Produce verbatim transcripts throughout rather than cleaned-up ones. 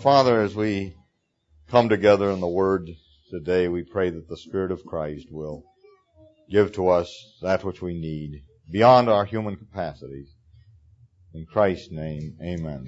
Father, as we come together in the Word today, we pray that the Spirit of Christ will give to us that which we need beyond our human capacities. In Christ's name, amen.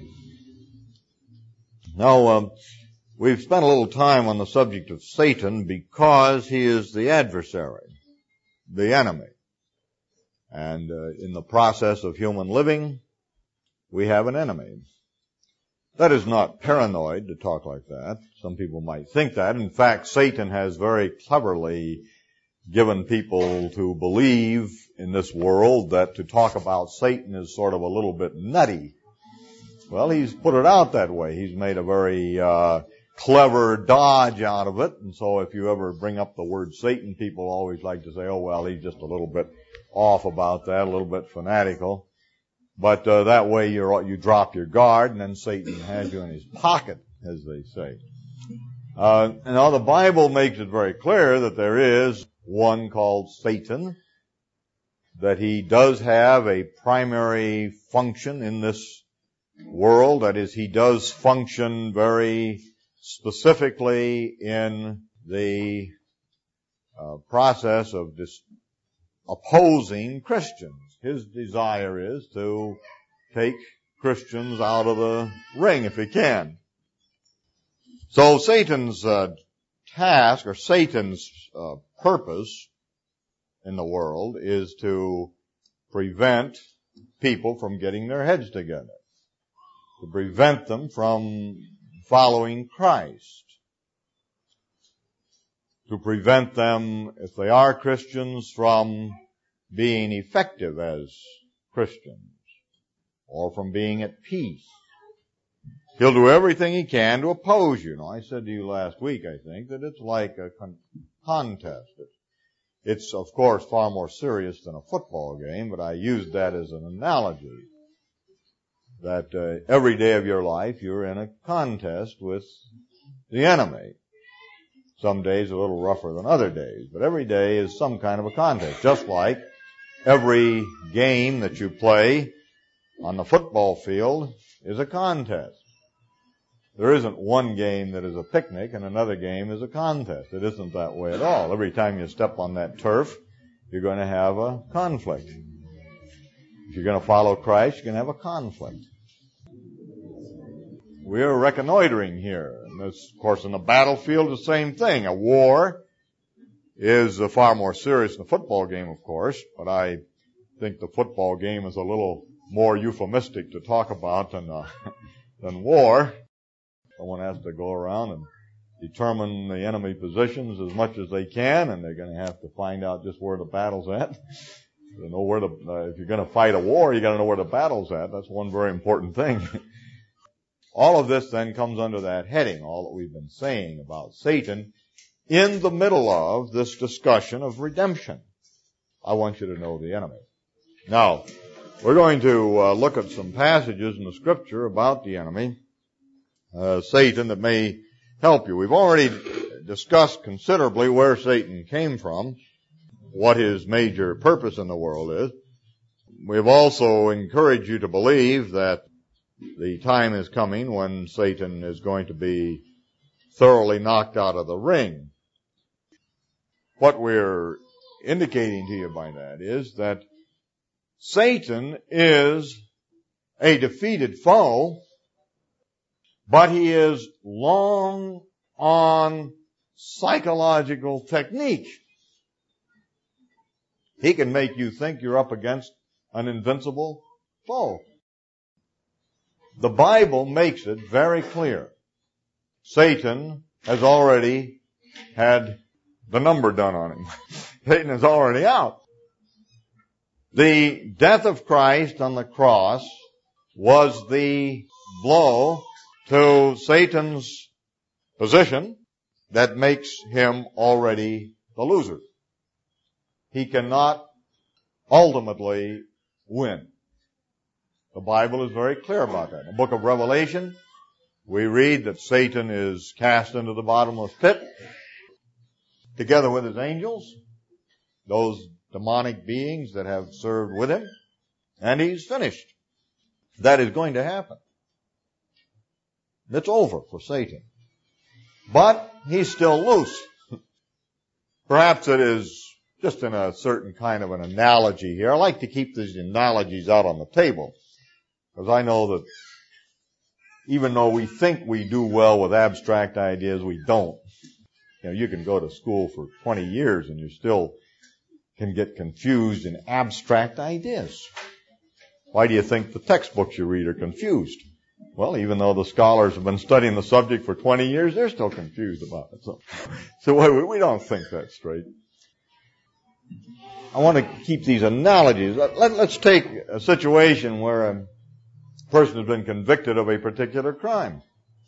Now, um, we've spent a little time on the subject of Satan because he is the adversary, the enemy. And uh, in the process of human living, we have an enemy. That is not paranoid to talk like that. Some people might think that. In fact, Satan has very cleverly given people to believe in this world that to talk about Satan is sort of a little bit nutty. Well, he's put it out that way. He's made a very uh clever dodge out of it. And so if you ever bring up the word Satan, people always like to say, oh, well, he's just a little bit off about that, a little bit fanatical. But uh, that way you're, you drop your guard, and then Satan has you in his pocket, as they say. Uh, and now the Bible makes it very clear that there is one called Satan, that he does have a primary function in this world. That is, he does function very specifically in the uh, process of dis- opposing Christians. His desire is to take Christians out of the ring if he can. So Satan's uh, task, or Satan's uh, purpose in the world is to prevent people from getting their heads together, to prevent them from following Christ, to prevent them, if they are Christians, from being effective as Christians, or from being at peace. He'll do everything he can to oppose you. Now, I said to you last week, I think, that it's like a con- contest. It's, of course, far more serious than a football game, but I used that as an analogy. That uh, every day of your life, you're in a contest with the enemy. Some days a little rougher than other days, but every day is some kind of a contest, just like every game that you play on the football field is a contest. There isn't one game that is a picnic and another game is a contest. It isn't that way at all. Every time you step on that turf, you're going to have a conflict. If you're going to follow Christ, you're going to have a conflict. We're reconnoitering here. And this, of course, in the battlefield, the same thing. A war is uh, far more serious than a football game, of course, but I think the football game is a little more euphemistic to talk about than uh, than war. Someone has to go around and determine the enemy positions as much as they can, and they're going to have to find out just where the battle's at. You know where the uh, if you're going to fight a war, you got to know where the battle's at. That's one very important thing. All of this then comes under that heading, all that we've been saying about Satan, in the middle of this discussion of redemption. I want you to know the enemy. Now, we're going to uh, look at some passages in the Scripture about the enemy, uh, Satan, that may help you. We've already discussed considerably where Satan came from, what his major purpose in the world is. We've also encouraged you to believe that the time is coming when Satan is going to be thoroughly knocked out of the ring. What we're indicating to you by that is that Satan is a defeated foe, but he is long on psychological technique. He can make you think you're up against an invincible foe. The Bible makes it very clear. Satan has already had the number done on him. Satan is already out. The death of Christ on the cross was the blow to Satan's position that makes him already the loser. He cannot ultimately win. The Bible is very clear about that. In the book of Revelation, we read that Satan is cast into the bottomless pit together with his angels, those demonic beings that have served with him, and he's finished. That is going to happen. It's over for Satan. But he's still loose. Perhaps it is just in a certain kind of an analogy here. I like to keep these analogies out on the table, because I know that even though we think we do well with abstract ideas, we don't. You know, you can go to school for twenty years and you still can get confused in abstract ideas. Why do you think the textbooks you read are confused? Well, even though the scholars have been studying the subject for twenty years, they're still confused about it. So, so we don't think that straight. I want to keep these analogies. Let, let, let's take a situation where a person has been convicted of a particular crime.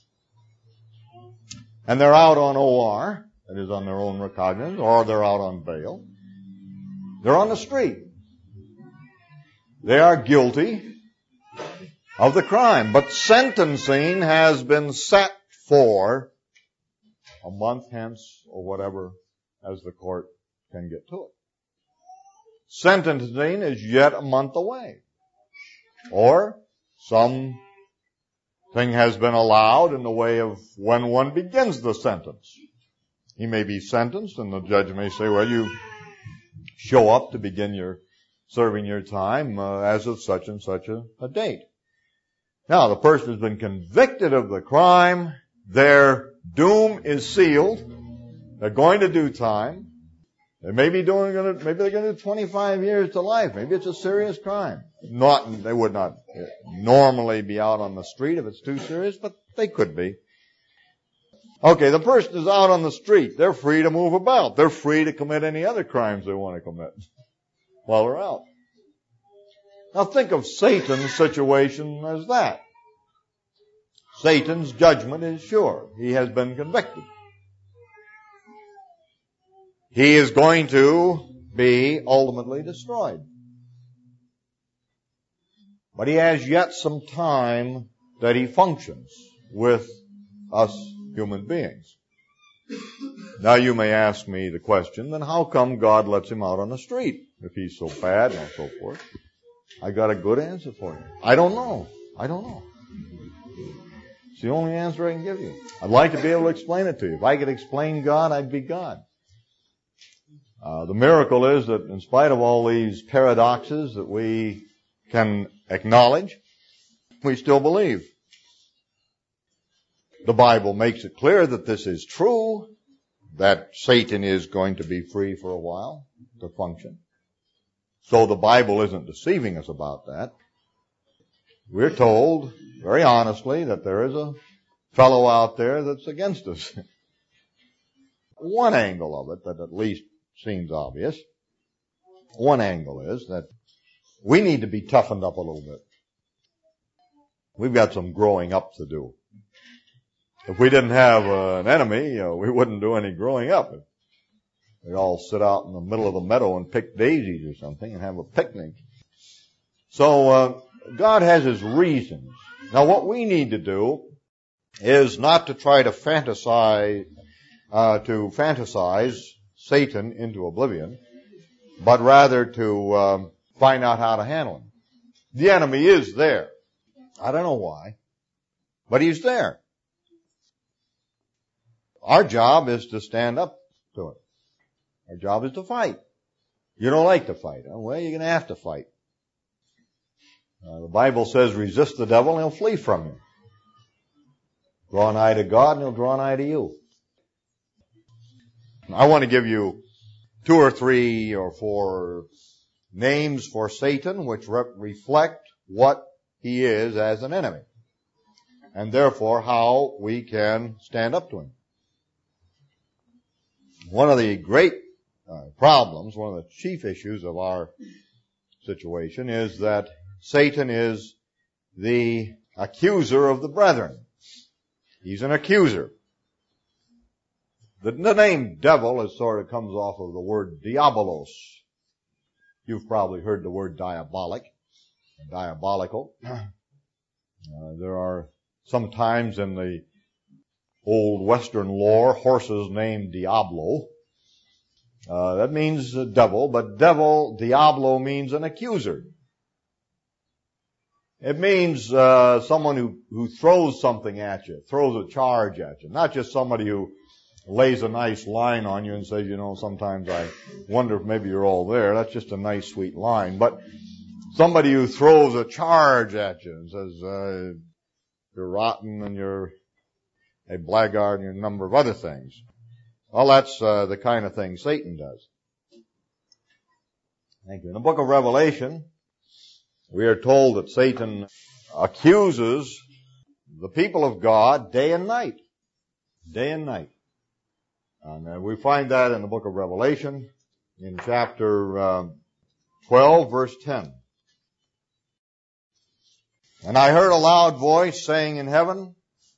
And they're out on O R, that is on their own recognizance, or they're out on bail. They're on the street. They are guilty of the crime, but sentencing has been set for a month hence or whatever as the court can get to it. Sentencing is yet a month away. Or some thing has been allowed in the way of when one begins the sentence. He may be sentenced and the judge may say, well, you show up to begin your serving your time uh, as of such and such a, a date. Now, the person has been convicted of the crime. Their doom is sealed. They're going to do time. They may be doing, maybe they're going to do twenty-five years to life. Maybe it's a serious crime. Not, they would not normally be out on the street if it's too serious, but they could be. Okay, the person is out on the street. They're free to move about. They're free to commit any other crimes they want to commit while they're out. Now think of Satan's situation as that. Satan's judgment is sure. He has been convicted. He is going to be ultimately destroyed. But he has yet some time that he functions with us human beings. Now you may ask me the question, then how come God lets him out on the street if he's so bad and so forth? I got a good answer for you. I don't know. I don't know. It's the only answer I can give you. I'd like to be able to explain it to you. If I could explain God, I'd be God. Uh, the miracle is that in spite of all these paradoxes that we can acknowledge, we still believe. The Bible makes it clear that this is true, that Satan is going to be free for a while to function. So the Bible isn't deceiving us about that. We're told, very honestly, that there is a fellow out there that's against us. One angle of it that at least seems obvious, one angle is that we need to be toughened up a little bit. We've got some growing up to do. If we didn't have uh, an enemy, you know, we wouldn't do any growing up. We'd all sit out in the middle of the meadow and pick daisies or something and have a picnic. So uh, God has his reasons. Now what we need to do is not to try to fantasize, uh, to fantasize Satan into oblivion, but rather to um, find out how to handle him. The enemy is there. I don't know why, but he's there. Our job is to stand up to it. Our job is to fight. You don't like to fight. Huh? Well, you're going to have to fight. Uh, the Bible says resist the devil and he'll flee from you. Draw nigh to God and he'll draw nigh to you. I want to give you two or three or four names for Satan which re- reflect what he is as an enemy, and therefore how we can stand up to him. One of the great uh, problems, one of the chief issues of our situation is that Satan is the accuser of the brethren. He's an accuser. The, the name devil is sort of comes off of the word diabolos. You've probably heard the word diabolic, diabolical. Uh, there are sometimes in the old Western lore horses named Diablo. Uh, that means a devil, but devil, Diablo means an accuser. It means uh, someone who, who throws something at you, throws a charge at you. Not just somebody who lays a nice line on you and says, you know, sometimes I wonder if maybe you're all there. That's just a nice, sweet line. But somebody who throws a charge at you and says, uh, you're rotten and you're a blackguard and a number of other things. Well, that's uh, the kind of thing Satan does. Thank you. In the book of Revelation, we are told that Satan accuses the people of God day and night. Day and night. And uh, we find that in the book of Revelation in chapter uh, twelve, verse ten. And I heard a loud voice saying in heaven,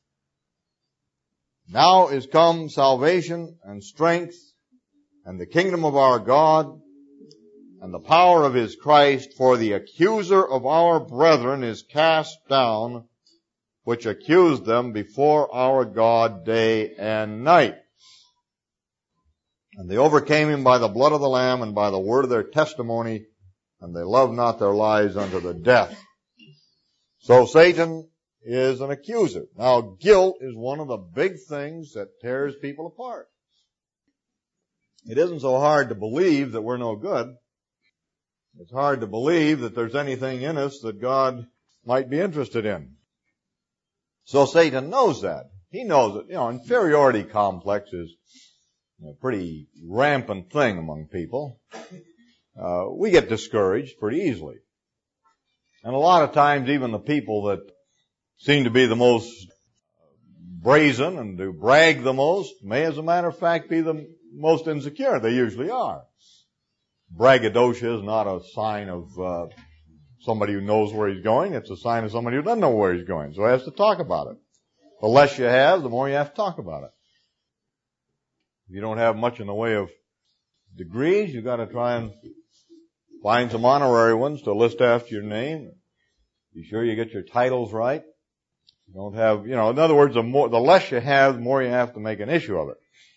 now is come salvation and strength and the kingdom of our God and the power of his Christ, for the accuser of our brethren is cast down, which accused them before our God day and night. And they overcame him by the blood of the Lamb and by the word of their testimony, and they loved not their lives unto the death. So Satan is an accuser. Now, guilt is one of the big things that tears people apart. It isn't so hard to believe that we're no good. It's hard to believe that there's anything in us that God might be interested in. So Satan knows that. He knows it. You know, inferiority complex is a pretty rampant thing among people. Uh, we get discouraged pretty easily. And a lot of times even the people that seem to be the most brazen and to brag the most may, as a matter of fact, be the most insecure. They usually are. Braggadocio is not a sign of uh, somebody who knows where he's going. It's a sign of somebody who doesn't know where he's going. So he has to talk about it. The less you have, the more you have to talk about it. If you don't have much in the way of degrees, you've got to try and find some honorary ones to list after your name. Be sure you get your titles right. You don't have, you know, in other words, the more, the less you have, the more you have to make an issue of it.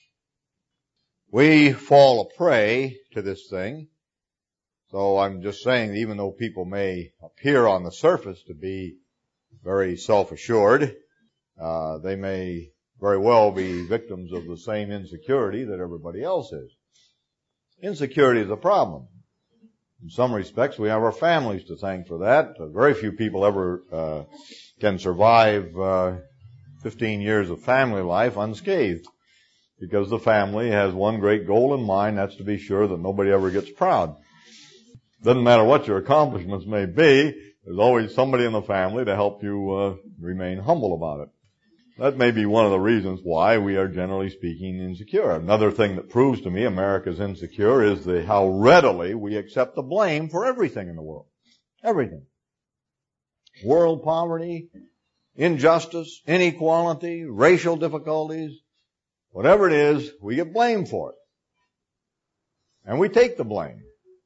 We fall a prey to this thing. So I'm just saying that even though people may appear on the surface to be very self-assured, uh, they may very well be victims of the same insecurity that everybody else is. Insecurity is a problem. In some respects, we have our families to thank for that. Very few people ever uh, can survive uh, fifteen years of family life unscathed, because the family has one great goal in mind, that's to be sure that nobody ever gets proud. Doesn't matter what your accomplishments may be, there's always somebody in the family to help you uh, remain humble about it. That may be one of the reasons why we are, generally speaking, insecure. Another thing that proves to me America's insecure is the how readily we accept the blame for everything in the world. Everything. World poverty, injustice, inequality, racial difficulties, whatever it is, we get blamed for it. And we take the blame.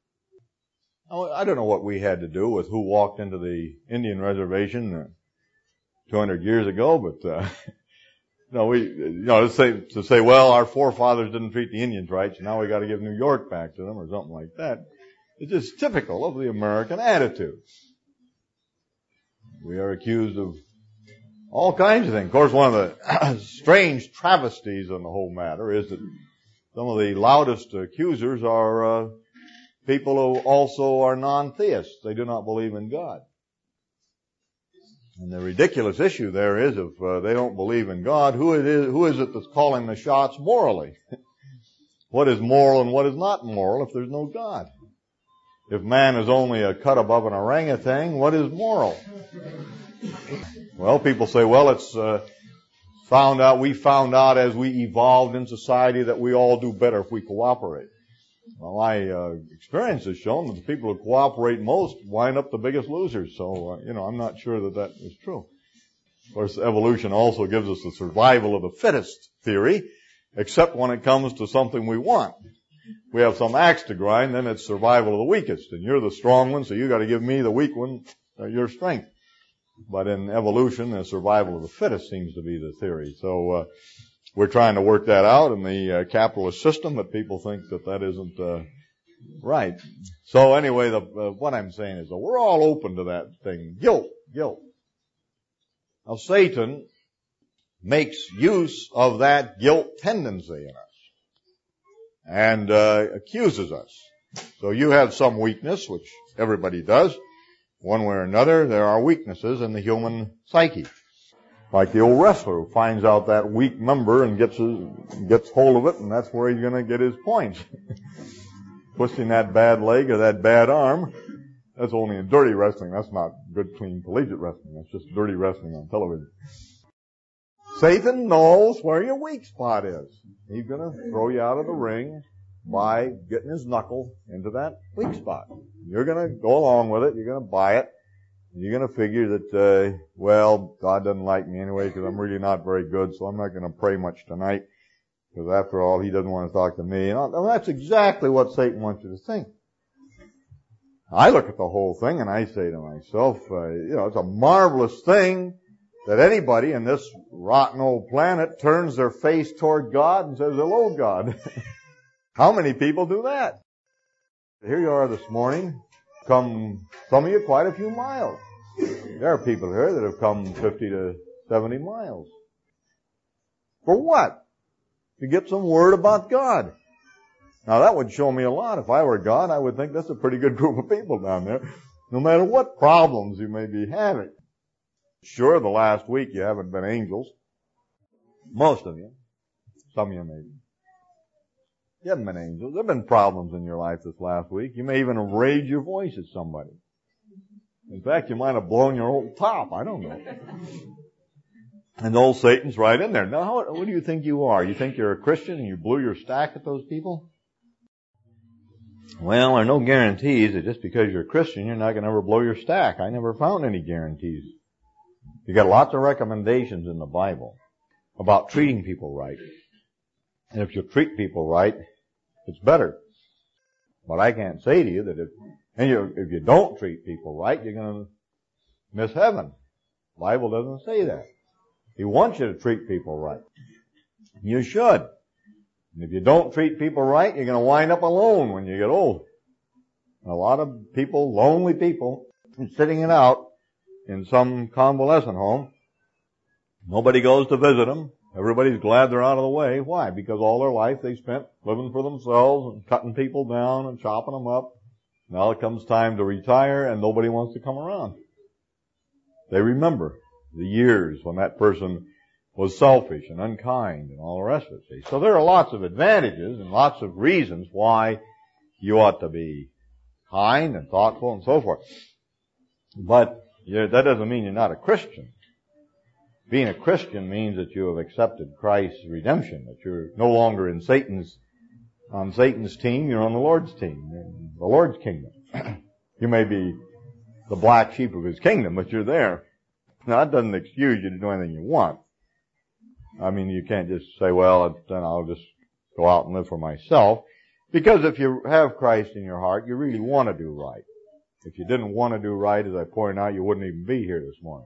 I don't know what we had to do with who walked into the Indian reservation two hundred years ago, but, uh, you know, we, you know, to say, to say, well, our forefathers didn't treat the Indians right, so now we gotta give New York back to them or something like that. It's just typical of the American attitude. We are accused of all kinds of things. Of course, one of the strange travesties on the whole matter is that some of the loudest accusers are, uh, people who also are non-theists. They do not believe in God. And the ridiculous issue there is, if uh, they don't believe in God, who it is, who is it that's calling the shots morally? What is moral and what is not moral if there's no God? If man is only a cut above an orangutan, what is moral? Well, people say, well, it's uh, found out, we found out as we evolved in society that we all do better if we cooperate. Well, my uh, experience has shown that the people who cooperate most wind up the biggest losers. So, uh, you know, I'm not sure that that is true. Of course, evolution also gives us the survival of the fittest theory, except when it comes to something we want. If we have some axe to grind, then it's survival of the weakest. And you're the strong one, so you got to give me, the weak one, uh, your strength. But in evolution, the survival of the fittest seems to be the theory. So, uh, we're trying to work that out in the uh, capitalist system, but people think that that isn't uh, right. So anyway, the, uh, what I'm saying is that we're all open to that thing. Guilt. guilt. Now Satan makes use of that guilt tendency in us and uh, accuses us. So you have some weakness, which everybody does. One way or another, there are weaknesses in the human psyche. Like the old wrestler who finds out that weak member and gets his, gets hold of it, and that's where he's going to get his points. Twisting that bad leg or that bad arm, that's only in dirty wrestling. That's not good, clean, collegiate wrestling. That's just dirty wrestling on television. Satan knows where your weak spot is. He's going to throw you out of the ring by getting his knuckle into that weak spot. You're going to go along with it. You're going to buy it. You're going to figure that, uh, well, God doesn't like me anyway because I'm really not very good, so I'm not going to pray much tonight because after all, he doesn't want to talk to me. And all, that's exactly what Satan wants you to think. I look at the whole thing and I say to myself, uh, you know, it's a marvelous thing that anybody in this rotten old planet turns their face toward God and says, hello, God. How many people do that? Here you are this morning, come, some of you, quite a few miles. There are people here that have come fifty to seventy miles. For what? To get some word about God. Now that would show me a lot. If I were God, I would think that's a pretty good group of people down there, no matter what problems you may be having. Sure, the last week you haven't been angels. Most of you. Some of you maybe. You haven't been angels. There have been problems in your life this last week. You may even have raised your voice at somebody. In fact, you might have blown your whole top. I don't know. And old Satan's right in there. Now, how, what do you think you are? You think you're a Christian and you blew your stack at those people? Well, there are no guarantees that just because you're a Christian, you're not going to ever blow your stack. I never found any guarantees. You got lots of recommendations in the Bible about treating people right. And if you treat people right, it's better. But I can't say to you that if, and you, if you don't treat people right, you're going to miss heaven. The Bible doesn't say that. He wants you to treat people right. You should. And if you don't treat people right, you're going to wind up alone when you get old. A lot of people, lonely people, sitting it out in some convalescent home. Nobody goes to visit them. Everybody's glad they're out of the way. Why? Because all their life they spent living for themselves and cutting people down and chopping them up. Now it comes time to retire and nobody wants to come around. They remember the years when that person was selfish and unkind and all the rest of it. See? So there are lots of advantages and lots of reasons why you ought to be kind and thoughtful and so forth. But yeah, that doesn't mean you're not a Christian. Being a Christian means that you have accepted Christ's redemption, that you're no longer in Satan's, on Satan's team, you're on the Lord's team, in the Lord's kingdom. You may be the black sheep of his kingdom, but you're there. Now that doesn't excuse you to do anything you want. I mean, you can't just say, well, then I'll just go out and live for myself. Because if you have Christ in your heart, you really want to do right. If you didn't want to do right, as I pointed out, you wouldn't even be here this morning.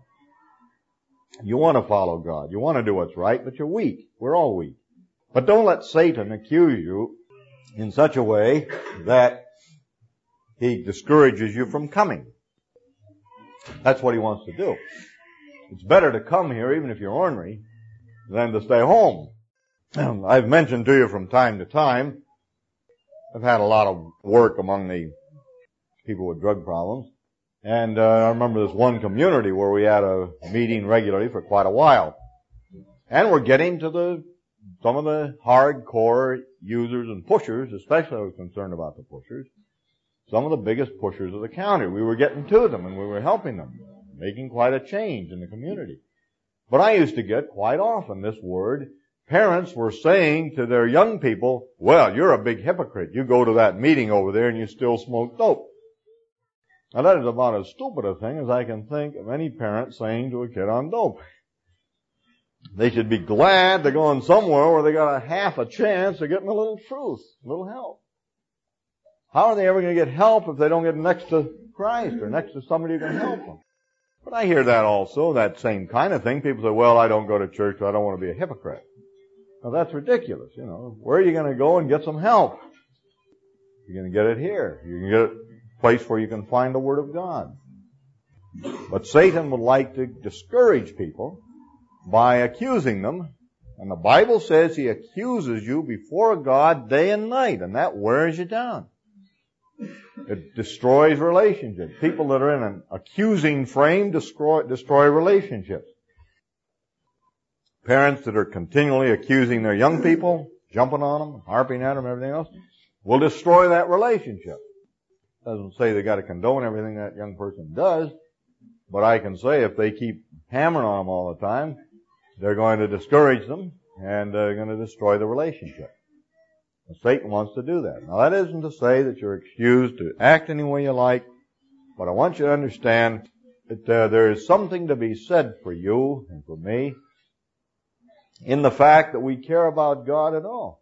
You want to follow God. You want to do what's right, but you're weak. We're all weak. But don't let Satan accuse you in such a way that he discourages you from coming. That's what he wants to do. It's better to come here, even if you're ornery, than to stay home. I've mentioned to you from time to time, I've had a lot of work among the people with drug problems. And uh, I remember this one community where we had a meeting regularly for quite a while. And we're getting to the some of the hardcore users and pushers, especially I was concerned about the pushers, some of the biggest pushers of the county. We were getting to them and we were helping them, making quite a change in the community. But I used to get quite often this word. Parents were saying to their young people, well, you're a big hypocrite. You go to that meeting over there and you still smoke dope. Now that is about as stupid a thing as I can think of any parent saying to a kid on dope. They should be glad they're going somewhere where they got a half a chance of getting a little truth, a little help. How are they ever going to get help if they don't get next to Christ or next to somebody who can help them? But I hear that also, that same kind of thing. People say, well, I don't go to church, so I don't want to be a hypocrite. Now that's ridiculous, you know. Where are you going to go and get some help? You're going to get it here. You can get it a place where you can find the Word of God. But Satan would like to discourage people by accusing them. And the Bible says he accuses you before God day and night, and that wears you down. It destroys relationships. People that are in an accusing frame destroy, destroy relationships. Parents that are continually accusing their young people, jumping on them, harping at them, everything else, will destroy that relationship. Doesn't say they got to condone everything that young person does, but I can say if they keep hammering on them all the time, they're going to discourage them and they're going to destroy the relationship. And Satan wants to do that. Now that isn't to say that you're excused to act any way you like, but I want you to understand that uh, there is something to be said for you and for me in the fact that we care about God at all.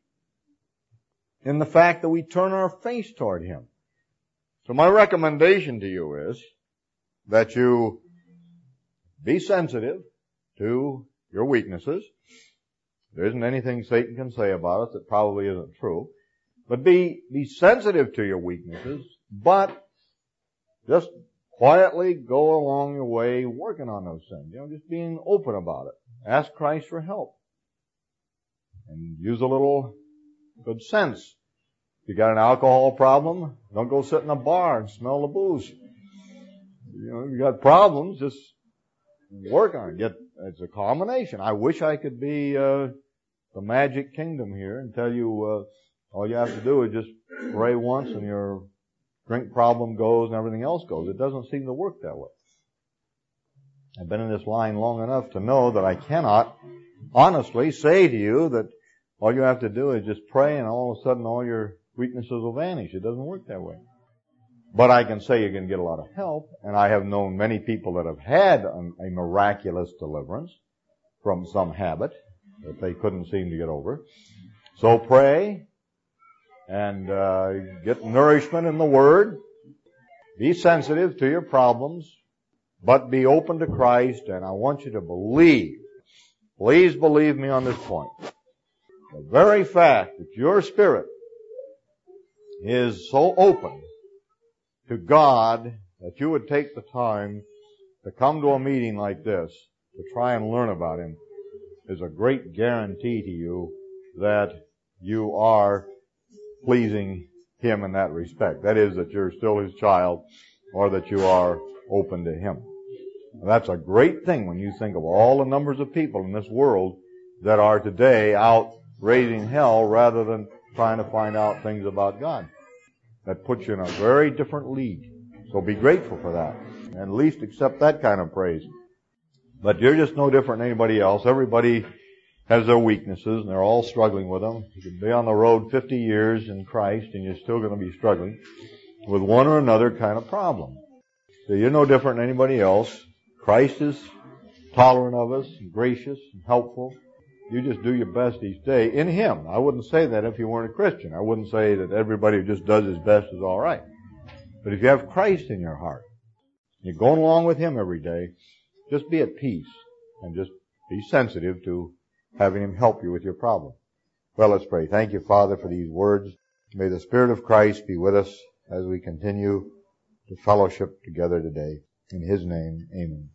In the fact that we turn our face toward Him. So my recommendation to you is that you be sensitive to your weaknesses. There isn't anything Satan can say about us that probably isn't true. But be, be sensitive to your weaknesses, but just quietly go along your way working on those things. You know, just being open about it. Ask Christ for help. And use a little good sense. If you got an alcohol problem, don't go sit in a bar and smell the booze. You know, if you got problems, just work on it. Get, it's a combination. I wish I could be uh, the magic kingdom here and tell you uh, all you have to do is just pray once and your drink problem goes and everything else goes. It doesn't seem to work that way. I've been in this line long enough to know that I cannot honestly say to you that all you have to do is just pray and all of a sudden all your weaknesses will vanish. It doesn't work that way. But I can say you can get a lot of help, and I have known many people that have had a, a miraculous deliverance from some habit that they couldn't seem to get over. So pray and uh, get nourishment in the Word. Be sensitive to your problems, but be open to Christ, and I want you to believe. Please believe me on this point. The very fact that your spirit is so open to God that you would take the time to come to a meeting like this to try and learn about Him is a great guarantee to you that you are pleasing Him in that respect. That is, that you're still His child or that you are open to Him. And that's a great thing when you think of all the numbers of people in this world that are today out raising hell rather than trying to find out things about God. That puts you in a very different league. So be grateful for that. And at least accept that kind of praise. But you're just no different than anybody else. Everybody has their weaknesses and they're all struggling with them. You can be on the road fifty years in Christ and you're still going to be struggling with one or another kind of problem. So you're no different than anybody else. Christ is tolerant of us, and gracious, and helpful. You just do your best each day in Him. I wouldn't say that if you weren't a Christian. I wouldn't say that everybody who just does his best is all right. But if you have Christ in your heart, you're going along with Him every day, just be at peace and just be sensitive to having Him help you with your problem. Well, let's pray. Thank you, Father, for these words. May the Spirit of Christ be with us as we continue to fellowship together today. In His name, amen.